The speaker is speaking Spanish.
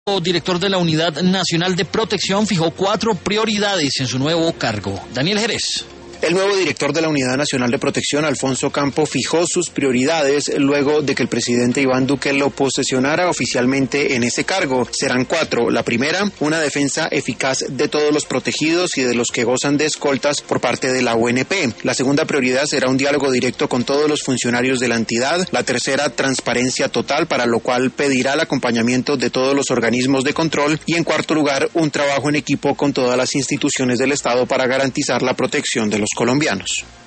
El director de la Unidad Nacional de Protección fijó 4 prioridades en su nuevo cargo. Daniel Jerez. El nuevo director de la Unidad Nacional de Protección, Alfonso Campo, fijó sus prioridades luego de que el presidente Iván Duque lo posesionara oficialmente en ese cargo. Serán 4. La primera, una defensa eficaz de todos los protegidos y de los que gozan de escoltas por parte de la UNP. La segunda prioridad será un diálogo directo con todos los funcionarios de la entidad. La tercera, transparencia total, para lo cual pedirá el acompañamiento de todos los organismos de control. Y en cuarto lugar, un trabajo en equipo con todas las instituciones del Estado para garantizar la protección de los colombianos.